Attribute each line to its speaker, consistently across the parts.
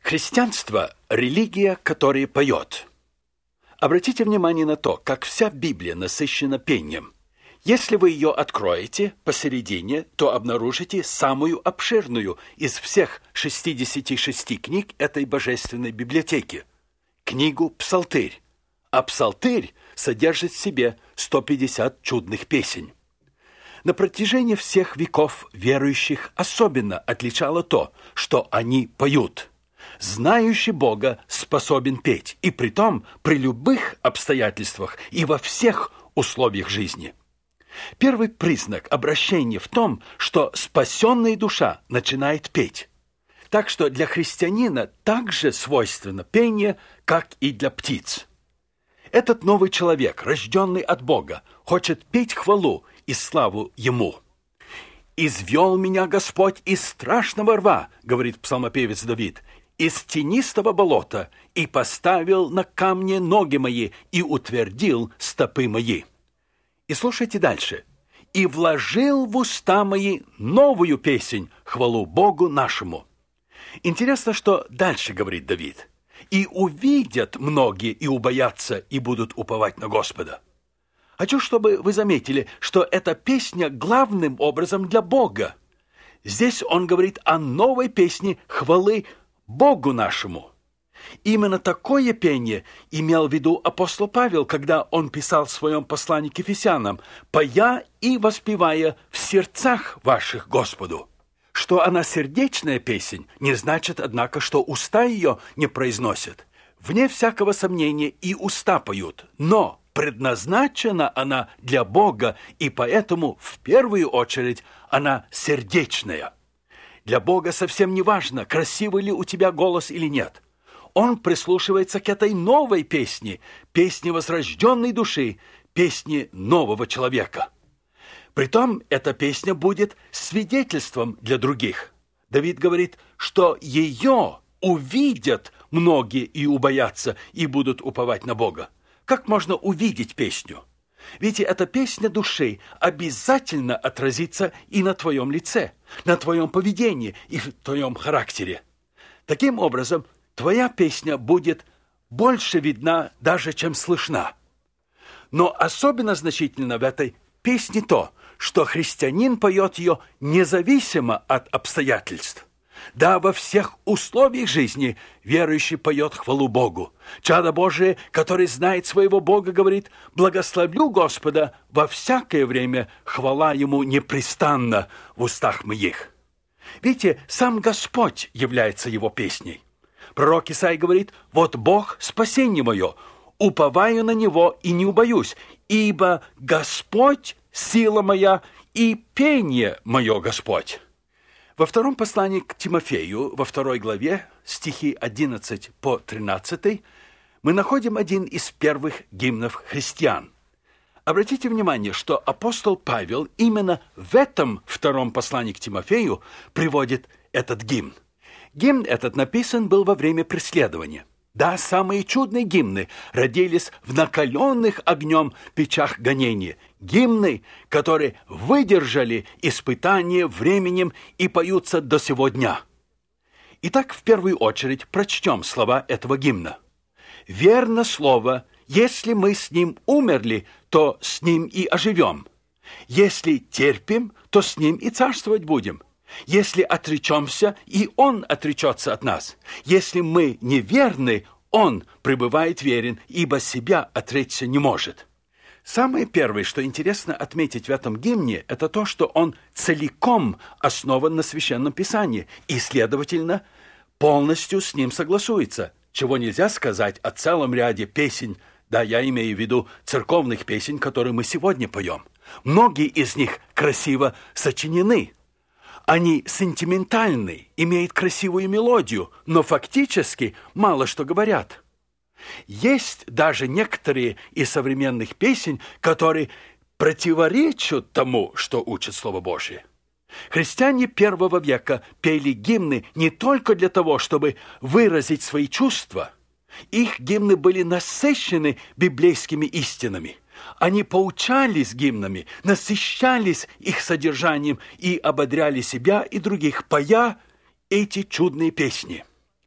Speaker 1: Христианство – религия, которая поет. Обратите внимание на то, как вся Библия насыщена пением. Если вы ее откроете посередине, то обнаружите самую обширную из всех 66 книг этой божественной библиотеки – книгу «Псалтырь». А «Псалтырь» содержит в себе 150 чудных песен. На протяжении всех веков верующих особенно отличало то, что они поют. Знающий Бога способен петь, и притом при любых обстоятельствах и во всех условиях жизни. Первый признак обращения в том, что спасенная душа начинает петь. Так что для христианина также свойственно пение, как и для птиц. Этот новый человек, рожденный от Бога, хочет петь хвалу и славу Ему. «Извел меня Господь из страшного рва», — говорит псалмопевец Давид, «из тенистого болота, и поставил на камне ноги мои, и утвердил стопы мои». И слушайте дальше. «И вложил в уста мои новую песнь, хвалу Богу нашему». Интересно, что дальше говорит Давид. «И увидят многие, и убоятся, и будут уповать на Господа». Хочу, чтобы вы заметили, что эта песня главным образом для Бога. Здесь он говорит о новой песне хвалы Богу нашему. Именно такое пение имел в виду апостол Павел, когда он писал в своем послании к Ефесянам: «Поя и воспевая в сердцах ваших Господу». Что она сердечная песнь, не значит, однако, что уста ее не произносят. Вне всякого сомнения и уста поют, но предназначена она для Бога, и поэтому в первую очередь она сердечная. Для Бога совсем не важно, красивый ли у тебя голос или нет. Он прислушивается к этой новой песне, песне возрожденной души, песне нового человека. Притом эта песня будет свидетельством для других. Давид говорит, что ее увидят многие и убоятся, и будут уповать на Бога. Как можно увидеть песню? Ведь эта песня души обязательно отразится и на твоем лице, на твоем поведении и в твоем характере. Таким образом, твоя песня будет больше видна даже, чем слышна. Но особенно значительно в этой песне то, что христианин поет ее независимо от обстоятельств. Да, во всех условиях жизни верующий поет хвалу Богу. Чадо Божие, который знает своего Бога, говорит: «Благословлю Господа во всякое время, хвала Ему непрестанно в устах моих». Видите, сам Господь является его песней. Пророк Исаия говорит: «Вот Бог спасение мое, уповаю на Него и не убоюсь, ибо Господь сила моя и пение мое Господь». Во втором послании к Тимофею, во 2 главе, стихи 11 по 13, мы находим один из первых гимнов христиан. Обратите внимание, что апостол Павел именно в этом втором послании к Тимофею приводит этот гимн. Гимн этот написан был во время преследования. Да, самые чудные гимны родились в накаленных огнем печах гонения. Гимны, которые выдержали испытание временем и поются до сего дня. Итак, в первую очередь прочтем слова этого гимна. «Верно слово, если мы с ним умерли, то с ним и оживем. Если терпим, то с ним и царствовать будем. Если отречемся, и он отречется от нас. Если мы неверны, он пребывает верен, ибо себя отречься не может». Самое первое, что интересно отметить в этом гимне, это то, что он целиком основан на Священном Писании и, следовательно, полностью с ним согласуется, чего нельзя сказать о целом ряде песен, да, я имею в виду церковных песен, которые мы сегодня поем. Многие из них красиво сочинены. Они сентиментальны, имеют красивую мелодию, но фактически мало что говорят. Есть даже некоторые из современных песен, которые противоречат тому, что учит Слово Божие. Христиане первого века пели гимны не только для того, чтобы выразить свои чувства. Их гимны были насыщены библейскими истинами. Они поучались гимнами, насыщались их содержанием и ободряли себя и других, поя эти чудные песни.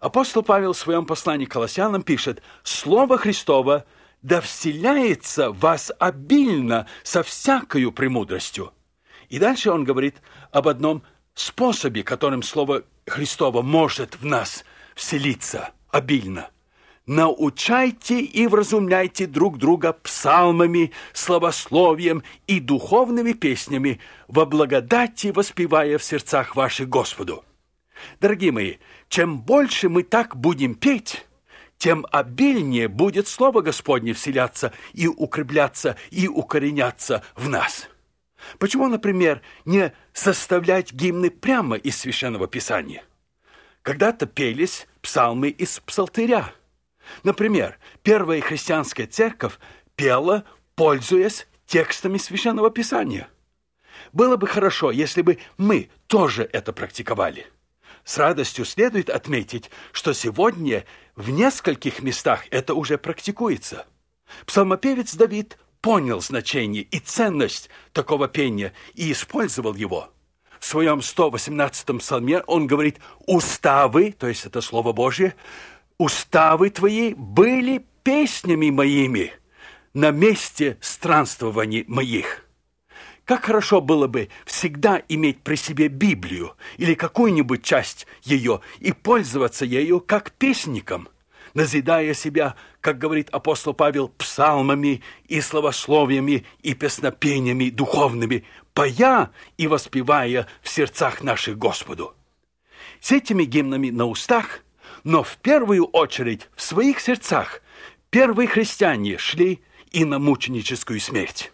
Speaker 1: Апостол Павел в своем послании к Колоссянам пишет: «Слово Христово да вселяется в вас обильно со всякою премудростью». И дальше он говорит об одном способе, которым Слово Христово может в нас вселиться обильно. «Научайте и вразумляйте друг друга псалмами, славословием и духовными песнями, во благодати воспевая в сердцах ваших Господу». Дорогие мои, чем больше мы так будем петь, тем обильнее будет Слово Господне вселяться и укрепляться, и укореняться в нас. Почему, например, не составлять гимны прямо из Священного Писания? Когда-то пелись псалмы из псалтыря. Например, первая христианская церковь пела, пользуясь текстами Священного Писания. Было бы хорошо, если бы мы тоже это практиковали. С радостью следует отметить, что сегодня в нескольких местах это уже практикуется. Псалмопевец Давид понял значение и ценность такого пения и использовал его. В своем 118-м псалме он говорит: «Уставы», то есть это Слово Божье, «уставы твои были песнями моими на месте странствований моих». Как хорошо было бы всегда иметь при себе Библию или какую-нибудь часть ее и пользоваться ею как песником, назидая себя, как говорит апостол Павел, псалмами и славословиями и песнопениями духовными, поя и воспевая в сердцах наших Господу. С этими гимнами на устах, но в первую очередь в своих сердцах первые христиане шли и на мученическую смерть.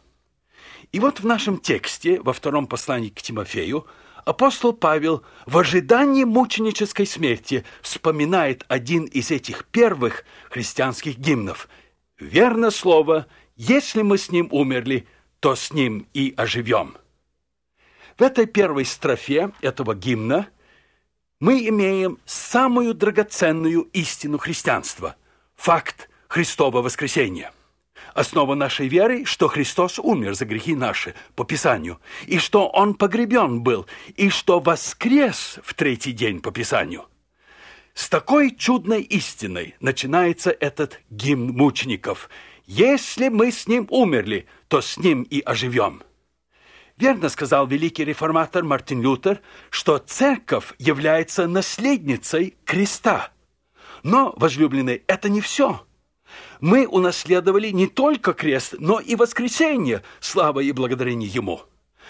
Speaker 1: И вот в нашем тексте, во втором послании к Тимофею, апостол Павел в ожидании мученической смерти вспоминает один из этих первых христианских гимнов. «Верно слово, если мы с ним умерли, то с ним и оживем». В этой первой строфе этого гимна мы имеем самую драгоценную истину христианства – факт Христова воскресения. Основа нашей веры, что Христос умер за грехи наши по Писанию, и что Он погребен был, и что воскрес в третий день по Писанию. С такой чудной истиной начинается этот гимн мучеников. «Если мы с Ним умерли, то с Ним и оживем». Верно сказал великий реформатор Мартин Лютер, что церковь является наследницей креста. Но, возлюбленные, это не все. Мы унаследовали не только крест, но и воскресение, слава и благодарение Ему.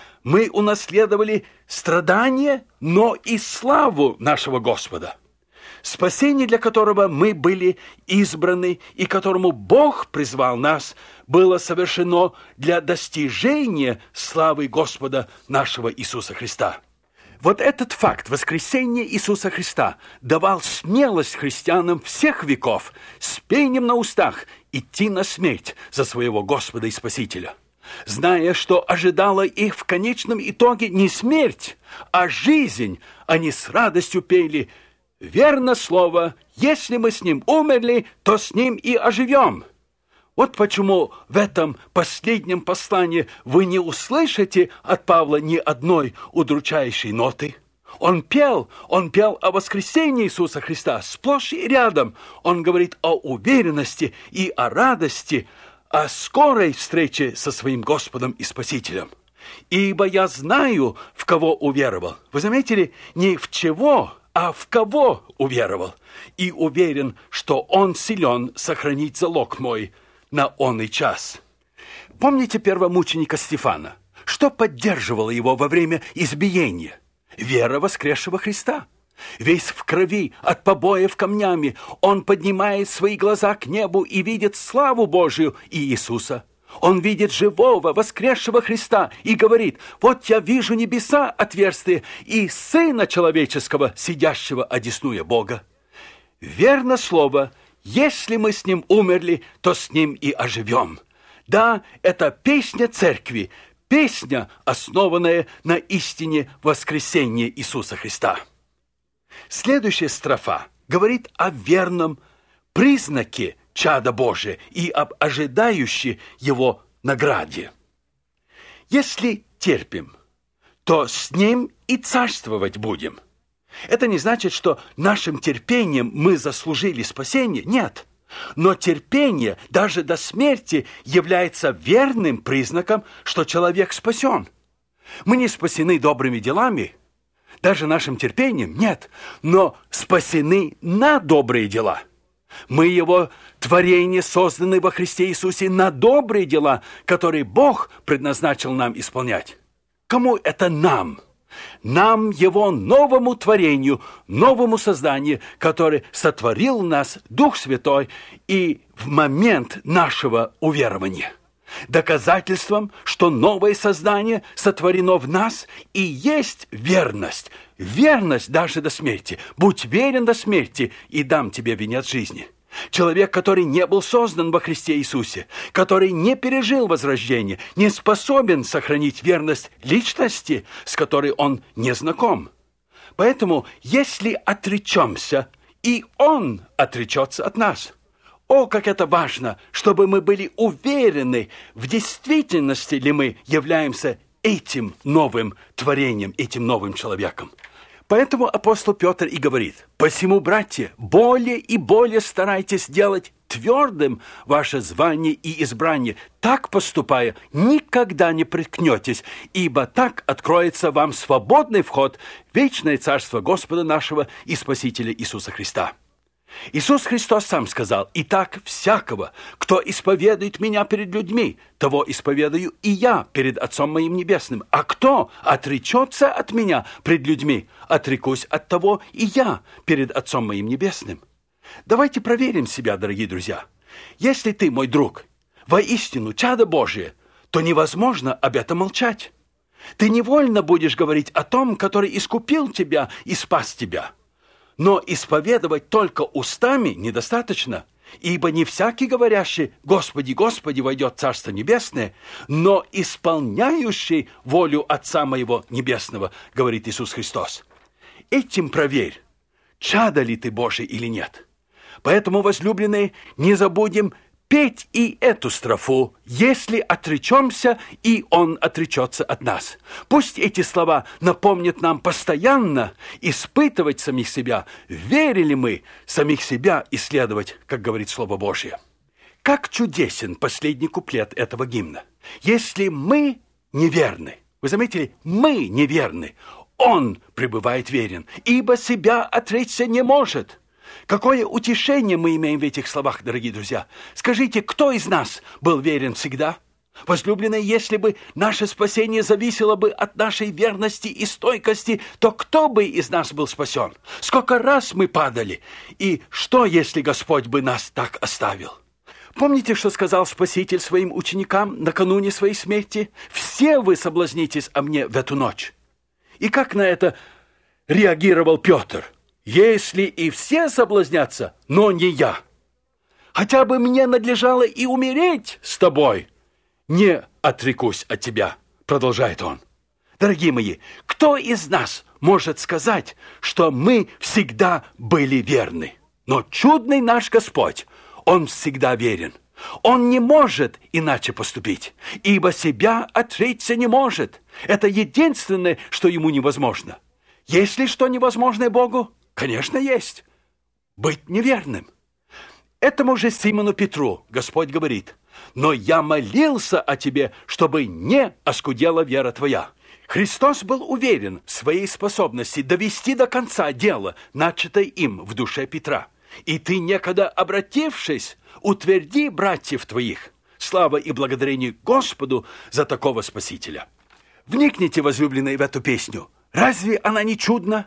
Speaker 1: Мы унаследовали страдания, но и славу нашего Господа. Спасение, для которого мы были избраны и которому Бог призвал нас, было совершено для достижения славы Господа нашего Иисуса Христа. Вот этот факт воскресения Иисуса Христа давал смелость христианам всех веков с пением на устах идти на смерть за своего Господа и Спасителя, зная, что ожидала их в конечном итоге не смерть, а жизнь. Они с радостью пели: «Верно слово, если мы с Ним умерли, то с Ним и оживем». Вот почему в этом последнем послании вы не услышите от Павла ни одной удручающей ноты. Он пел о воскресении Иисуса Христа сплошь и рядом. Он говорит о уверенности и о радости, о скорой встрече со своим Господом и Спасителем. «Ибо я знаю, в кого уверовал». Вы заметили, не в чего, а в кого уверовал. «И уверен, что Он силен сохранить залог мой на оный час». Помните первомученика Стефана? Что поддерживало его во время избиения? Вера воскресшего Христа. Весь в крови, от побоев камнями, он поднимает свои глаза к небу и видит славу Божию и Иисуса. Он видит живого, воскресшего Христа и говорит: «Вот я вижу небеса отверстые и Сына Человеческого, сидящего одесную Бога». Верно слово, если мы с Ним умерли, то с Ним и оживем. Да, это песня церкви, песня, основанная на истине воскресения Иисуса Христа. Следующая строфа говорит о верном признаке чада Божия и об ожидающей его награде. «Если терпим, то с Ним и царствовать будем. Это не значит, что нашим терпением мы заслужили спасение. Нет. Но терпение даже до смерти является верным признаком, что человек спасен. Мы не спасены добрыми делами, даже нашим терпением, нет, но спасены на добрые дела. Мы Его творение, созданы во Христе Иисусе на добрые дела, которые Бог предназначил нам исполнять. Кому это нам? Нам, Его новому творению, новому созданию, который сотворил нас Дух Святой и в момент нашего уверования. Доказательством, что новое создание сотворено в нас, и есть верность. Верность даже до смерти. Будь верен до смерти, и дам тебе венец жизни. Человек, который не был создан во Христе Иисусе, который не пережил возрождение, не способен сохранить верность личности, с которой он не знаком. Поэтому, если отречемся, и Он отречется от нас. О, как это важно, чтобы мы были уверены, в действительности ли мы являемся этим новым творением, этим новым человеком. Поэтому апостол Петр и говорит: «Посему, братья, более и более старайтесь делать твердым ваше звание и избрание. Так поступая, никогда не приткнетесь, ибо так откроется вам свободный вход в вечное царство Господа нашего и Спасителя Иисуса Христа». Иисус Христос сам сказал: «Итак, всякого, кто исповедует Меня перед людьми, того исповедую и Я перед Отцом Моим Небесным. А кто отречется от Меня пред людьми, отрекусь от того и Я перед Отцом Моим Небесным». Давайте проверим себя, дорогие друзья. Если ты, мой друг, воистину чадо Божие, то невозможно об этом молчать. Ты невольно будешь говорить о том, который искупил тебя и спас тебя. Но исповедовать только устами недостаточно, ибо не всякий, говорящий «Господи, Господи, войдет в Царство Небесное», но исполняющий волю Отца Моего Небесного, говорит Иисус Христос. Этим проверь, чадо ли ты Божий или нет. Поэтому, возлюбленные, не забудем петь и эту строфу: «Если отречемся, и Он отречется от нас». Пусть эти слова напомнят нам постоянно испытывать самих себя, верили мы самих себя исследовать, как говорит Слово Божье. Как чудесен последний куплет этого гимна. Если мы неверны, вы заметили, мы неверны, Он пребывает верен, ибо себя отречься не может. Какое утешение мы имеем в этих словах, дорогие друзья. Скажите, кто из нас был верен всегда? Возлюбленные, если бы наше спасение зависело бы от нашей верности и стойкости, то кто бы из нас был спасен? Сколько раз мы падали? И что, если Господь бы нас так оставил? Помните, что сказал Спаситель своим ученикам накануне своей смерти? «Все вы соблазнитесь о мне в эту ночь». И как на это реагировал Петр? «Если и все соблазнятся, но не я. Хотя бы мне надлежало и умереть с тобой, не отрекусь от тебя», продолжает он. Дорогие мои, кто из нас может сказать, что мы всегда были верны? Но чудный наш Господь, Он всегда верен. Он не может иначе поступить, ибо себя отречься не может. Это единственное, что Ему невозможно. Есть ли что невозможное Богу? Конечно, есть. Быть неверным. Этому же Симону Петру Господь говорит: «Но я молился о тебе, чтобы не оскудела вера твоя». Христос был уверен в своей способности довести до конца дело, начатое им в душе Петра. «И ты, некогда обратившись, утверди братьев твоих». Слава и благодарение Господу за такого Спасителя. Вникните, возлюбленные, в эту песню. Разве она не чудна?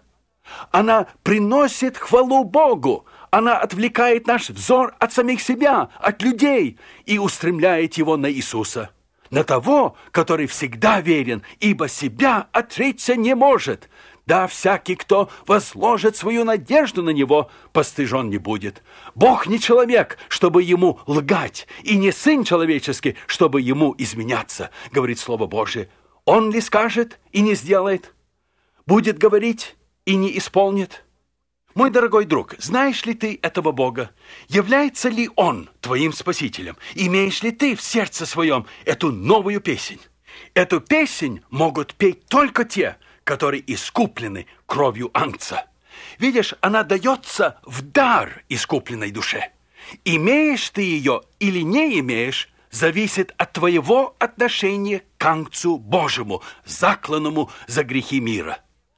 Speaker 1: Она приносит хвалу Богу. Она отвлекает наш взор от самих себя, от людей, и устремляет его на Иисуса, на того, который всегда верен, ибо себя отречься не может. Да, всякий, кто возложит свою надежду на Него, постыжен не будет. Бог не человек, чтобы Ему лгать, и не Сын человеческий, чтобы Ему изменяться, говорит Слово Божие. Он ли скажет и не сделает? Будет говорить и не исполнит? Мой дорогой друг, знаешь ли ты этого Бога? Является ли Он твоим Спасителем? Имеешь ли ты в сердце своем эту новую песнь? Эту песнь могут петь только те, которые искуплены кровью Агнца. Видишь, она дается в дар искупленной душе. Имеешь ты ее или не имеешь, зависит от твоего отношения к Агнцу Божьему, закланному за грехи мира.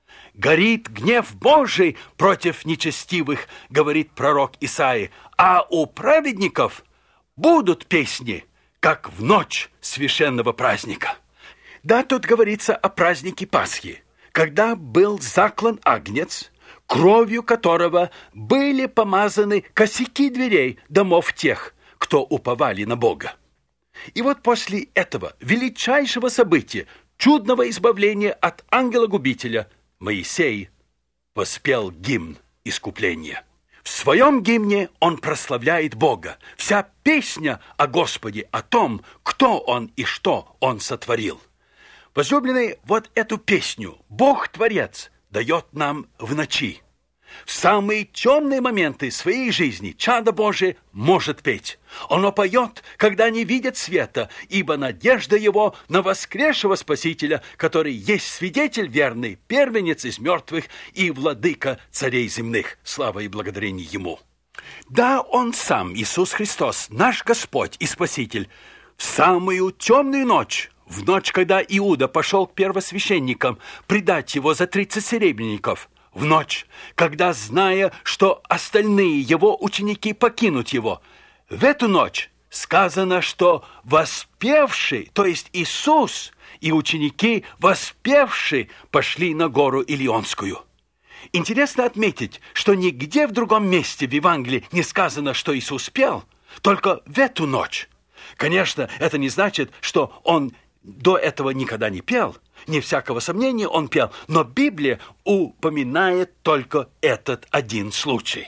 Speaker 1: «Горит гнев Божий против нечестивых», говорит пророк Исаия, «а у праведников будут песни, как в ночь священного праздника». Да, тут говорится о празднике Пасхи, когда был заклан агнец, кровью которого были помазаны косяки дверей домов тех, кто уповали на Бога. И вот после этого величайшего события, чудного избавления от ангела-губителя, Моисей воспел гимн искупления. В своем гимне он прославляет Бога. Вся песня о Господе, о том, кто Он и что Он сотворил. Возлюбленные, вот эту песню Бог-творец дает нам в ночи. В самые темные моменты своей жизни чадо Божие может петь. Оно поет, когда не видит света, ибо надежда его на воскресшего Спасителя, который есть свидетель верный, первенец из мертвых и владыка царей земных. Слава и благодарение Ему. Да, Он сам, Иисус Христос, наш Господь и Спаситель, в самую темную ночь, в ночь, когда Иуда пошел к первосвященникам предать его за 30 серебряников, в ночь, когда, зная, что остальные его ученики покинут его, в эту ночь сказано, что воспевший, то есть Иисус и ученики, воспевшие, пошли на гору Илионскую. Интересно отметить, что нигде в другом месте в Евангелии не сказано, что Иисус пел, только в эту ночь. Конечно, это не значит, что Он до этого никогда не пел. Не всякого сомнения он пел, но Библия упоминает только этот один случай.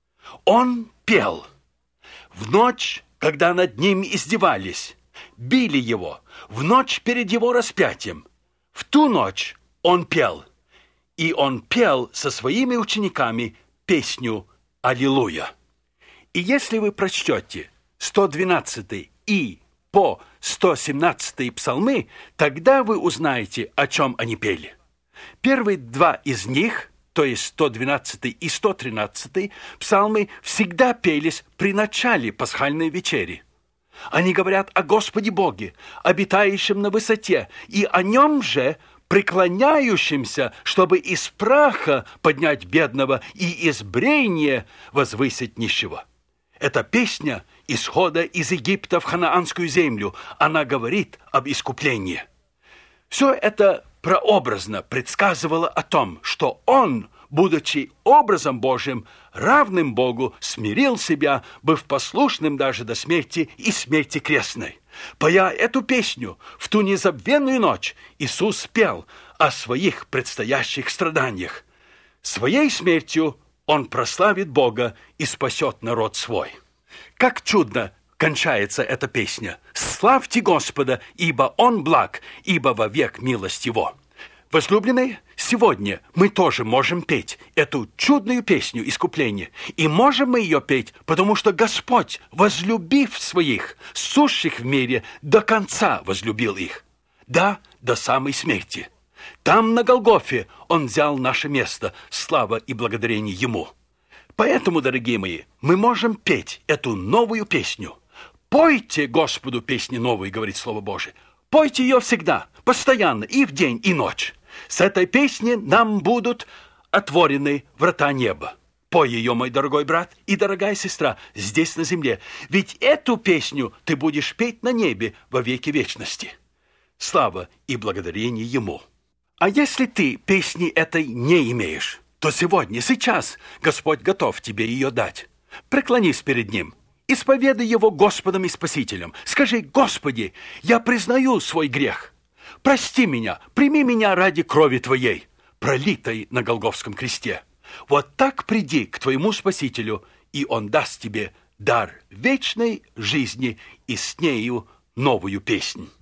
Speaker 1: Он пел в ночь, когда над ним издевались, били его, в ночь перед его распятием. В ту ночь он пел, и он пел со своими учениками песню «Аллилуйя». И если вы прочтете 112 и по 117 псалмы, тогда вы узнаете, о чем они пели. Первые два из них, то есть 112 и 113 псалмы, всегда пелись при начале пасхальной вечери. Они говорят о Господе Боге, обитающем на высоте, и о Нем же, преклоняющимся, чтобы из праха поднять бедного и из брения возвысить нищего. Эта песня исхода из Египта в ханаанскую землю. Она говорит об искуплении. Все это прообразно предсказывало о том, что Он, будучи образом Божьим, равным Богу, смирил себя, быв послушным даже до смерти и смерти крестной. Поя эту песню в ту незабвенную ночь, Иисус пел о своих предстоящих страданиях. Своей смертью Он прославит Бога и спасет народ свой. Как чудно кончается эта песня. «Славьте Господа, ибо Он благ, ибо вовек милость Его». Возлюбленные, сегодня мы тоже можем петь эту чудную песню искупления. И можем мы ее петь, потому что Господь, возлюбив своих, сущих в мире, до конца возлюбил их. Да, до самой смерти. Там, на Голгофе, Он взял наше место. Слава и благодарение Ему. Поэтому, дорогие мои, мы можем петь эту новую песню. «Пойте Господу песни новые», говорит Слово Божие. Пойте ее всегда, постоянно, и в день, и ночь. С этой песни нам будут отворены врата неба. Пой ее, мой дорогой брат и дорогая сестра, здесь на земле. Ведь эту песню ты будешь петь на небе во веки вечности. Слава и благодарение Ему. А если ты песни этой не имеешь, то сегодня, сейчас Господь готов тебе ее дать. Преклонись перед Ним, исповедай Его Господом и Спасителем. Скажи: «Господи, я признаю свой грех. Прости меня, прими меня ради крови Твоей, пролитой на Голгофском кресте». Вот так приди к Твоему Спасителю, и Он даст тебе дар вечной жизни и с нею новую песнь.